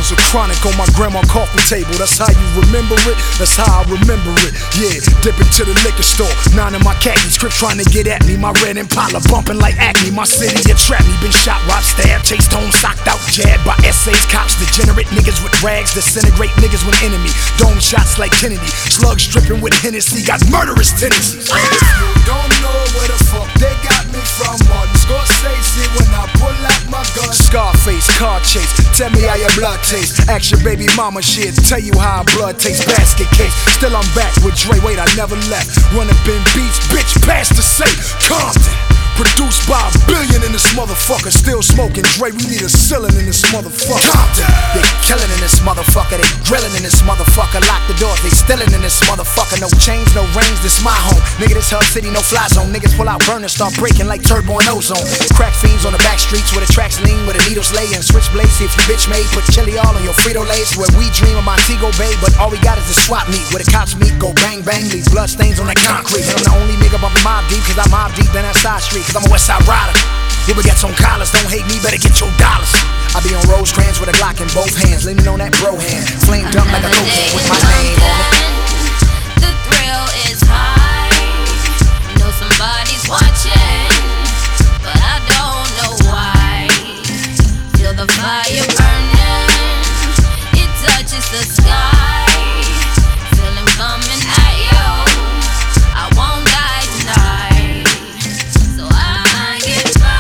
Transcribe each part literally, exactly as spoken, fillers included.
Bottles of chronic on my grandma coffee table. That's how you remember it, that's how I remember it. Yeah, dip into the liquor store, nine in my khakis, Crip trying to get at me. My red Impala bumping like acne. My city, you trap me. Been shot, robbed, stabbed, chased home, socked out, jabbed by essays, cops, degenerate niggas with rags, disintegrate niggas with enemy. Dome shots like Kennedy, slugs dripping with Hennessy, got murderous tendencies. And if you don't know where the fuck they got me from, Martin Scorsese when I pull out my gun. Scarface, car chase, tell me how your blood tastes. Ask your baby mama shit, tell you how blood tastes. Basket case, still I'm back with Dre, wait I never left. Run up in beats, bitch, past the safe. Compton, produced by a billion in this motherfucker. Still smoking Dre, we need a ceiling in this motherfucker. Compton, they killing in this motherfucker, they grilling in this motherfucker. Lock the doors, they stealing in this motherfucker. No chains, no rings, this my home. Nigga, this Hub City, no fly zone. Niggas pull out burners, start breaking like turbo and ozone. Crack fiends on the back streets where the tracks lean, where the needles lay and switchblades. See if you bitch made, put chili all on your Frito-Lays. Where we dream of Montego Bay, but all we got is the swap meet. Where the cops meet, go bang bang, leave blood stains on that concrete. And I'm the only nigga bumping Mob Deep, cause I'm Mob Deep, then that side street, cause I'm a West Side rider. You baguettes on collars, don't hate me, better get your dollars. I be on Rosecrans with a Glock in both hands, leaning on that bro hand, flamed up like a cocaine with my name on it. The thrill is high, know somebody's watching, but I don't know why. Feel the fire burning, it touches the sky. Feel him coming at you, I won't die tonight, so I get by.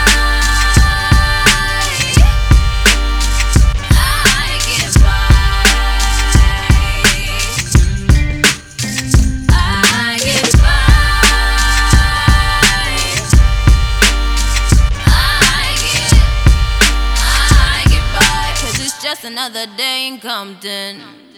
I get by. I get by. I get, I get by, 'cause it's just another day in Compton.